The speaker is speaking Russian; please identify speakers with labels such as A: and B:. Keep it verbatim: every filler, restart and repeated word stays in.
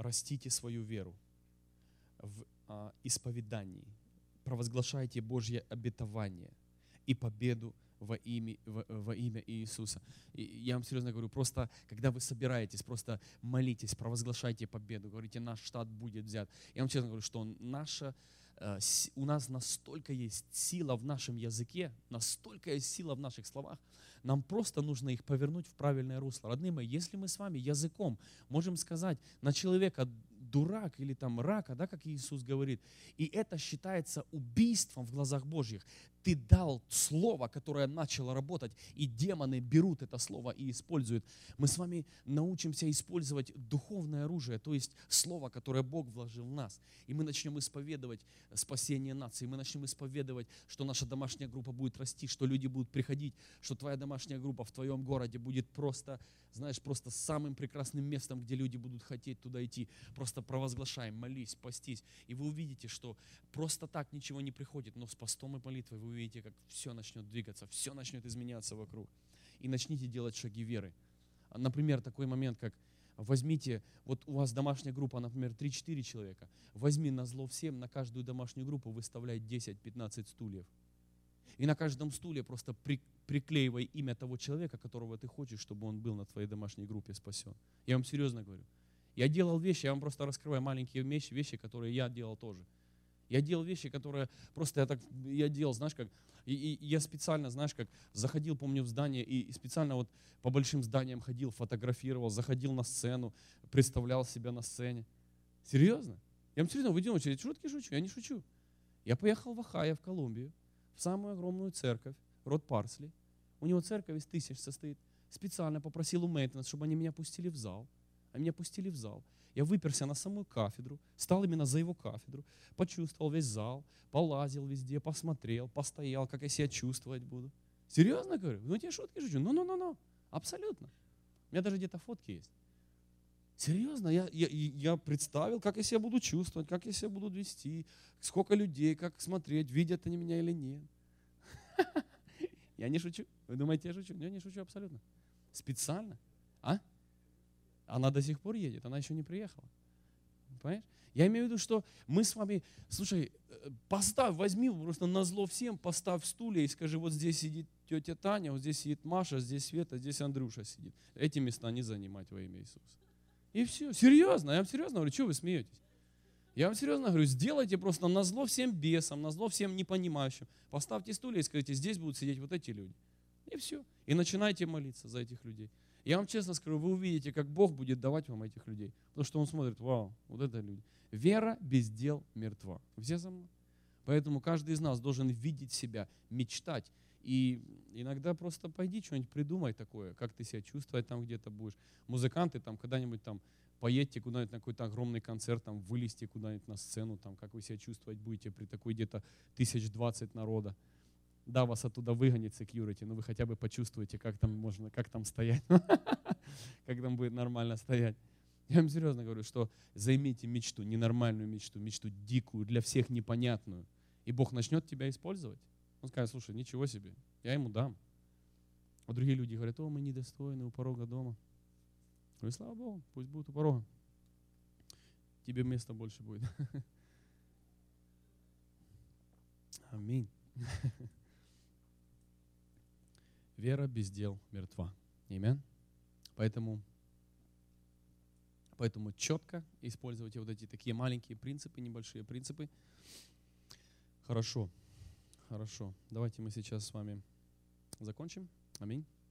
A: растите свою веру в а, исповедании, провозглашайте Божье обетование и победу во имя, во, во имя Иисуса. И я вам серьезно говорю, просто когда вы собираетесь, просто молитесь, провозглашайте победу, говорите, наш штат будет взят. Я вам честно говорю, что наша, у нас настолько есть сила в нашем языке, настолько есть сила в наших словах, нам просто нужно их повернуть в правильное русло. Родные мои, если мы с вами языком можем сказать на человека дурак или там рака, да, как Иисус говорит, и это считается убийством в глазах Божьих. Ты дал слово, которое начало работать, и демоны берут это слово и используют. Мы с вами научимся использовать духовное оружие, то есть слово, которое Бог вложил в нас. И мы начнем исповедовать спасение нации, мы начнем исповедовать, что наша домашняя группа будет расти, что люди будут приходить, что твоя домашняя группа в твоем городе будет просто, знаешь, просто самым прекрасным местом, где люди будут хотеть туда идти. Просто провозглашай, молись, постись. И вы увидите, что просто так ничего не приходит, но с постом и молитвой вы увидите, как все начнет двигаться, все начнет изменяться вокруг. И начните делать шаги веры. Например, такой момент, как возьмите, вот у вас домашняя группа, например, три-четыре человека, возьми назло всем, на каждую домашнюю группу выставляй десять-пятнадцать стульев. И на каждом стуле просто при, приклеивай имя того человека, которого ты хочешь, чтобы он был на твоей домашней группе спасен. Я вам серьезно говорю. Я делал вещи, я вам просто раскрываю маленькие вещи, вещи, которые я делал тоже. Я делал вещи, которые просто я так, я делал, знаешь, как, и, и я специально, знаешь, как, заходил, помню, в здание, и, и специально вот по большим зданиям ходил, фотографировал, заходил на сцену, представлял себя на сцене. Серьезно? Я вам серьезно, вы думаете, я шутки шучу? Я не шучу. Я поехал в Ohio, в Колумбию, в самую огромную церковь, Род Парсли. У него церковь из тысяч состоит. Специально попросил у Мейтенс, чтобы они меня пустили в зал. А меня пустили в зал. Я выперся на самую кафедру, стал именно за его кафедру, почувствовал весь зал, полазил везде, посмотрел, постоял, как я себя чувствовать буду. Серьезно говорю? Ну, тебе шутки шучу. Ну-ну-ну-ну. Абсолютно. У меня даже где-то фотки есть. Серьезно, я, я, я представил, как я себя буду чувствовать, как я себя буду вести, сколько людей, как смотреть, видят они меня или нет. Я не шучу. Вы думаете, я шучу? Я не шучу абсолютно. Специально. А? Она до сих пор едет, она еще не приехала. Понимаешь? Я имею в виду, что мы с вами, слушай, поставь, возьми просто назло всем, поставь стулья и скажи, вот здесь сидит тетя Таня, вот здесь сидит Маша, здесь Света, здесь Андрюша сидит. Эти места не занимать во имя Иисуса. И все. Серьезно, я вам серьезно говорю, что вы смеетесь? Я вам серьезно говорю, сделайте просто назло всем бесам, назло всем непонимающим. Поставьте стулья и скажите, здесь будут сидеть вот эти люди. И все. И начинайте молиться за этих людей. Я вам честно скажу, вы увидите, как Бог будет давать вам этих людей. Потому что Он смотрит, вау, вот это люди. Вера без дел мертва. Все за мной? Поэтому каждый из нас должен видеть себя, мечтать. И иногда просто пойди что-нибудь придумай такое, как ты себя чувствовать там где-то будешь. Музыканты там когда-нибудь там поедьте куда-нибудь на какой-то огромный концерт, там вылезьте куда-нибудь на сцену, там как вы себя чувствовать будете при такой где-то тысяч двадцать народа. Да, вас оттуда выгонит security, но вы хотя бы почувствуете, как там можно, как там стоять, как там будет нормально стоять. Я вам серьезно говорю, что займите мечту, ненормальную мечту, мечту дикую, для всех непонятную, и Бог начнет тебя использовать. Он скажет, слушай, ничего себе, я ему дам. А другие люди говорят, о, мы недостойны у порога дома. Я говорю, слава Богу, пусть будет у порога. Тебе места больше будет. Аминь. Вера без дел мертва. Аминь. Поэтому, поэтому четко используйте вот эти такие маленькие принципы, небольшие принципы. Хорошо. Хорошо. Давайте мы сейчас с вами закончим. Аминь.